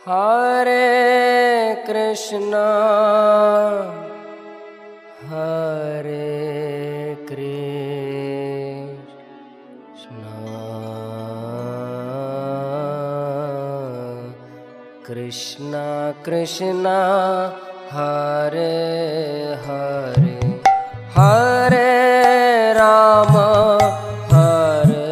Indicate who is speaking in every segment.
Speaker 1: Hare Krishna, Hare Krishna, Krishna Krishna, Hare Hare, Hare Rama, Hare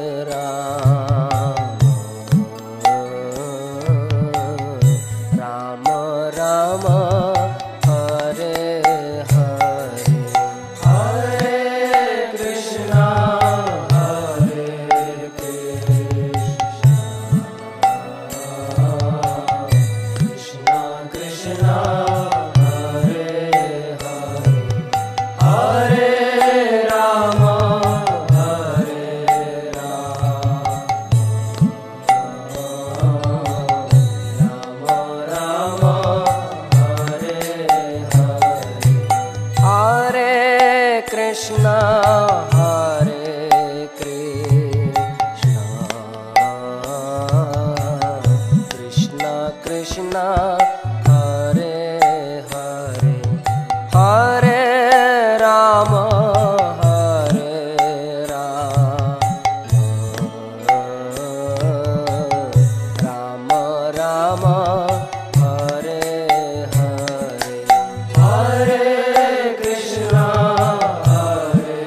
Speaker 1: Rama, Rama Hare Hare, Hare Krishna, Hare Krishna, Krishna Krishna, Hare Hare, Hare Rama, Hare Rama, Hare Krishna, Hare Krishna, Krishna Krishna, Hare Hare, Hare Rama, Hare Rama, Rama Hare Hare, Hare Krishna, Hare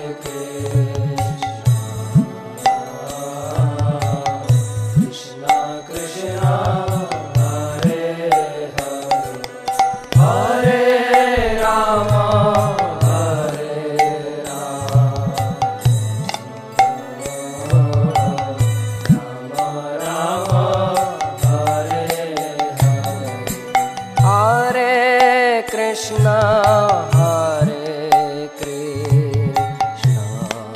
Speaker 1: Krishna, Krishna Hare Hare, Hare Rama, Hare Rama, Rama Hare Hare, Hare Krishna, Hare Krishna,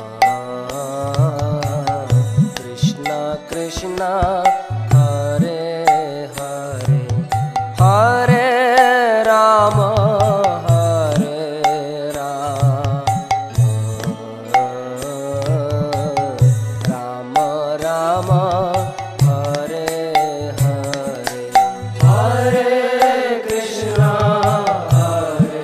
Speaker 1: Krishna Krishna, Hare Hare, Hare Rama, Hare Rama, Rama Hare Hare, Hare Krishna, Hare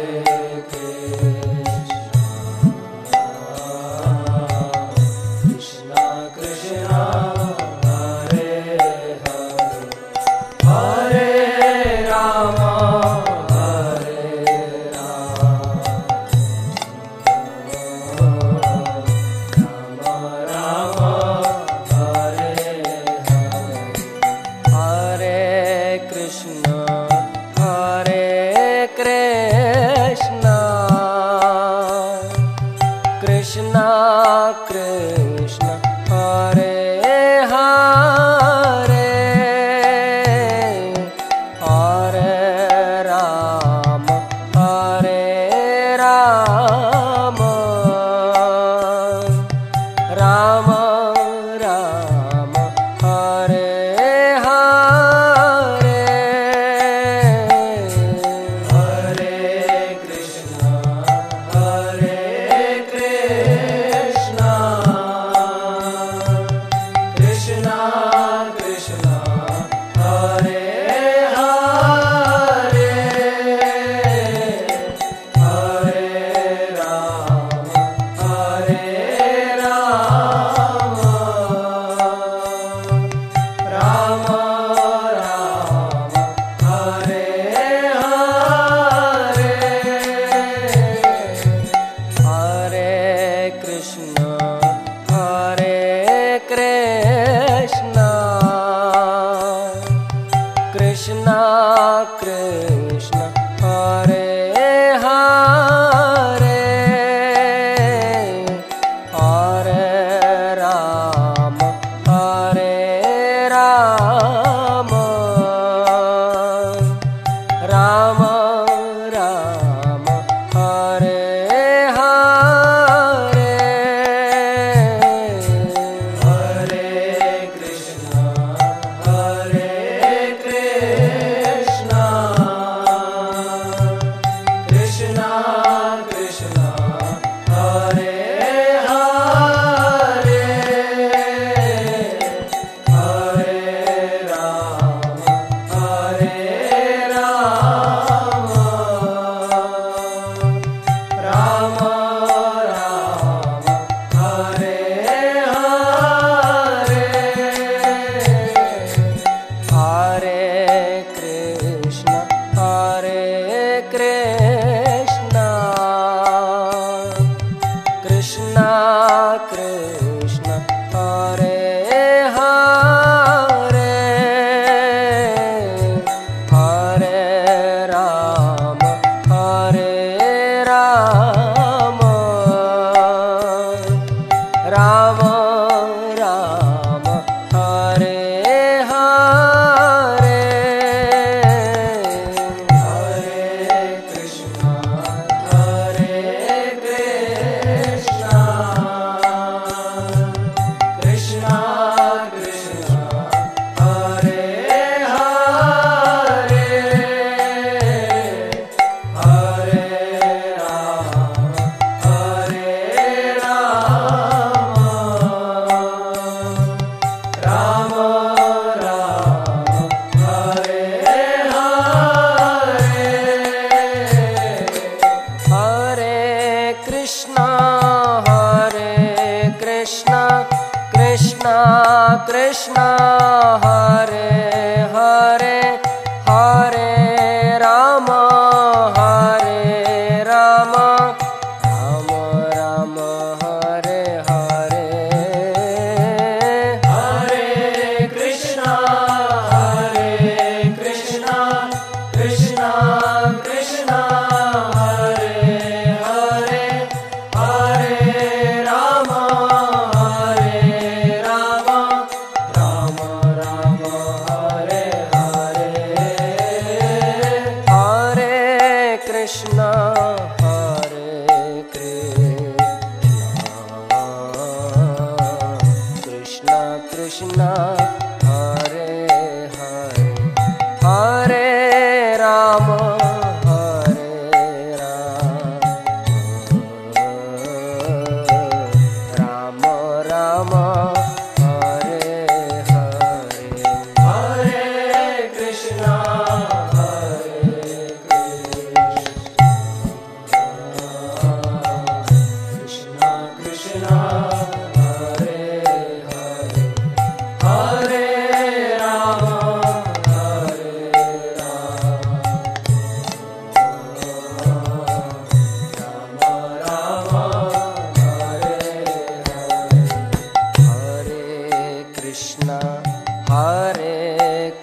Speaker 1: Krishna, Krishna Hare Hare, Hare Rama, Hare Rama, Rama Hare Hare, Hare Krishna, Hare Krishna, Krishna Krishna, Hare Hare, Hare Rama, Hare Rama, Rama Rama Hare Hare, Hare Krishna, Hare Krishna, Krishna Krishna, Hare Hare, Hare Rama, Hare Rama, Rama Rama Hare Hare, Hare Krishna, Hare Krishna, Krishna Krishna, Hare Hare, Hare Rama, Hare Rama, Rama Rama Hare Hare, Hare Krishna, Hare Krishna,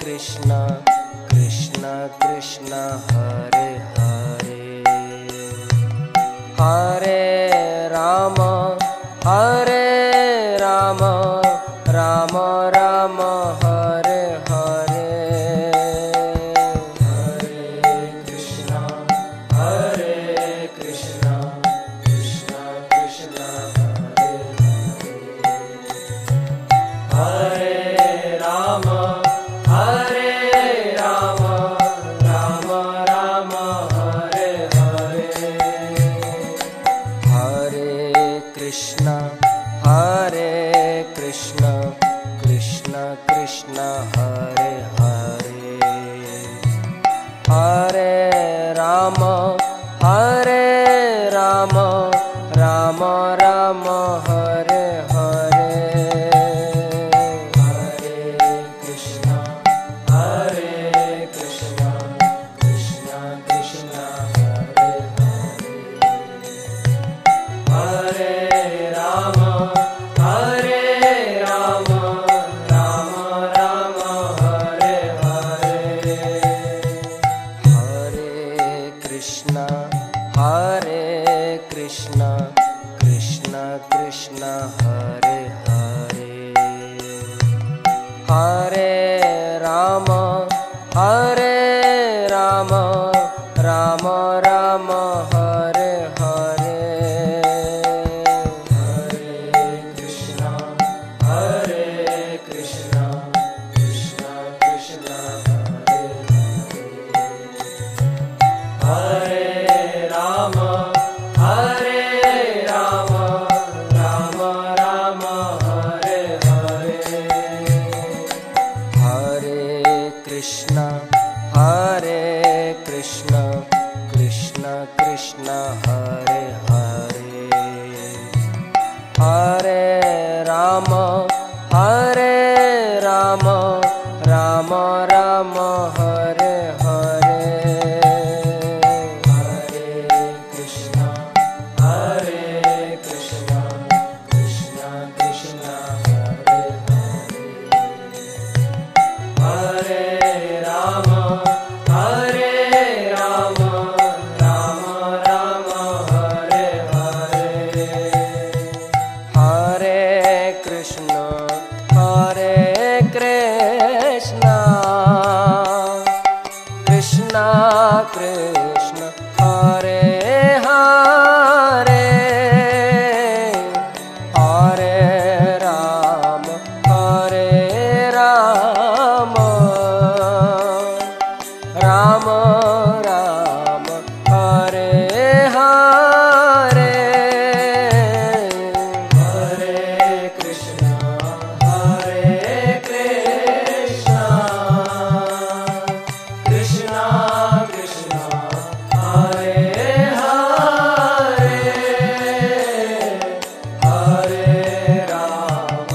Speaker 1: Krishna Krishna Krishna Hare Hare, Hare Ram Ram Ram Hare Hare, Hare Krishna Krishna Krishna Hare Hare, Hare Ram Ram Ram Hare Hare, Hare Krishna Krishna Krishna Hare Hare, Hare Ram Ram Ram Hare Hare, Hare Krishna Krishna Krishna Hare Hare, Hare Ram Ram Ram Hare Hare, Hare Krishna Krishna Krishna Hare Hare, Hare Ram Ram Ram Hare Hare, Hare Krishna Krishna Krishna Hare Hare, Hare Ram Ram Ram Hare Hare, Hare Krishna Krishna Krishna Hare Hare, Hare Ram Ram Ram Hare Hare, Hare Krishna Krishna Krishna Hare Hare, Hare Ram Ram Ram Hare Hare, Hare Krishna Krishna Krishna Hare Hare, Hare Ram Ram Ram Hare Hare, Hare Krishna Krishna Krishna Hare Hare, Hare Ram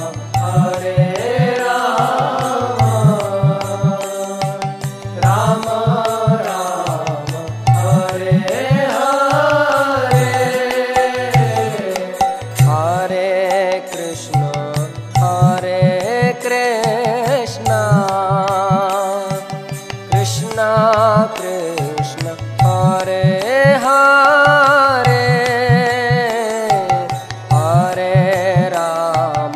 Speaker 1: Ram Ram Hare Hare, Hare Krishna Krishna Krishna Hare Hare, Hare Ram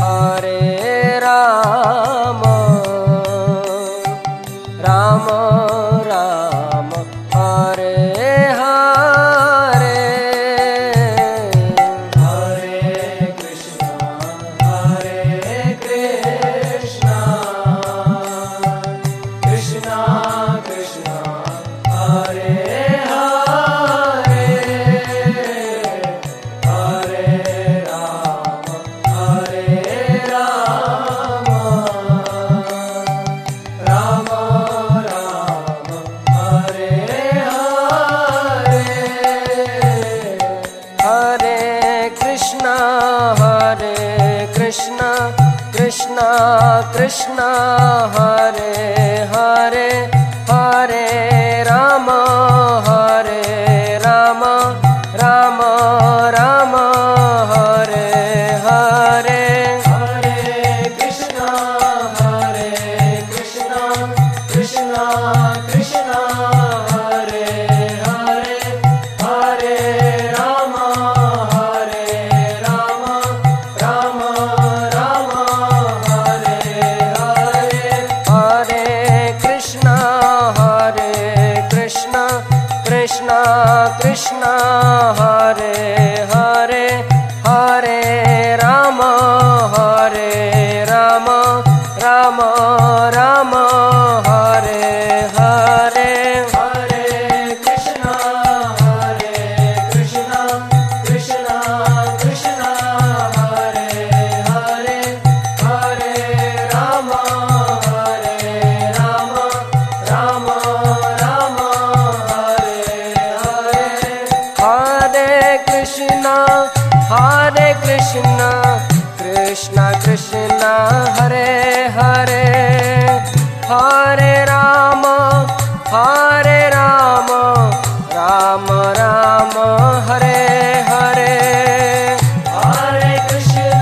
Speaker 1: Ram Ram Hare Hare, Hare Krishna Krishna Krishna Hare Hare, Hare Ram Ram Ram Hare Hare, Hare Krishna Krishna Krishna Hare Hare, Hare Ram Ram Ram Hare Hare, Hare Krishna Krishna Hare Hare Hare Ram Ram Ram Hare Hare Hare Krishna Krishna Krishna Hare Hare Hare Ram Ram Ram Hare Hare Hare Krishna Krishna Krishna Hare Hare Hare Ram Ram Ram Hare Hare Hare Krishna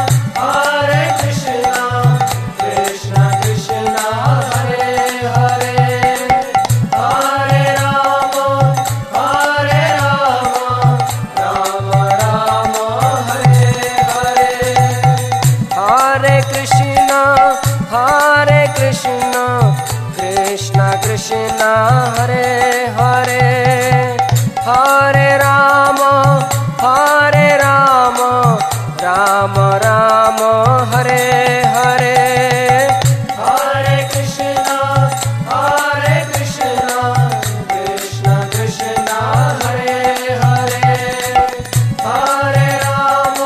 Speaker 1: Krishna Krishna Hare Hare Hare Ram Ram Ram Hare Hare Hare Krishna Krishna Krishna Hare Hare Hare Ram Ram Ram Hare Hare Hare Krishna Krishna Krishna Hare Hare Hare Ram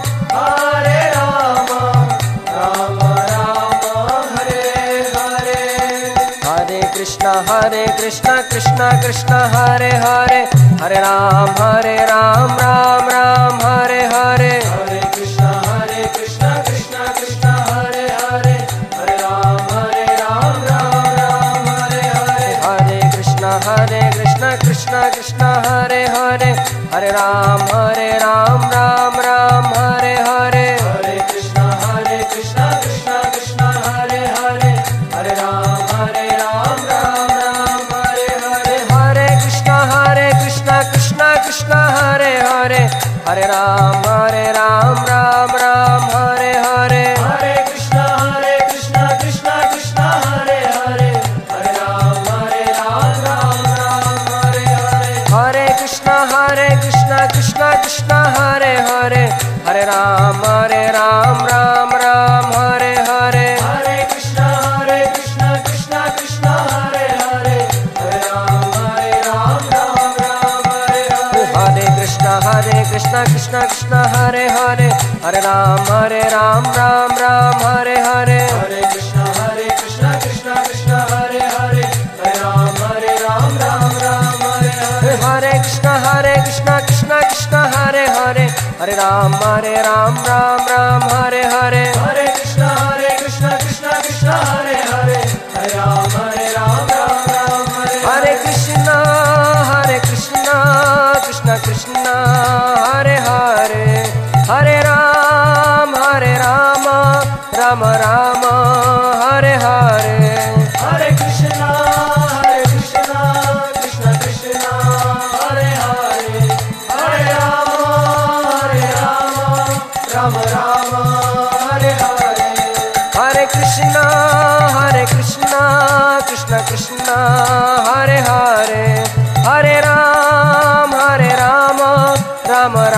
Speaker 1: Ram Ram Hare Hare Hare Krishna Krishna Krishna Hare Hare Hare Ram Ram Ram Hare Hare Hare Krishna Krishna Krishna Hare Hare Hare Ram Ram Ram Hare Hare Hare Krishna Krishna Krishna Hare Hare Hare Ram Ram Ram Hare Hare Hare Krishna Krishna Krishna Hare Hare Hare Ram Ram Ram Hare Hare Hare Krishna Krishna Krishna Hare Hare Hare Ram Ram Ram Hare Hare Hare Krishna Krishna Krishna Hare Hare Hare Ram Ram Hare Hare Hare Krishna Krishna Krishna Hare Hare Hare Ram Ram Hare Hare Hare Krishna Krishna Krishna Hare Hare Hare Ram Ram Hare Hare Hare Krishna Krishna Krishna Hare Hare Hare Ram Ram Hare Hare Hare Krishna Krishna Krishna Hare Hare Hare Ram Ram Hare Hare Hare Krishna Krishna Krishna Hare Hare Hare Ram Ram Hare Hare Hare Krishna Krishna Krishna Hare Hare Hare Ram Ram Hare Krishna Krishna Krishna Hare Hare Hare Ram Ram Ram Hare Hare Hare Krishna Krishna Krishna Hare Hare Hare Ram Ram Hare Hare Hare Krishna Krishna Krishna Hare Hare Hare Ram Ram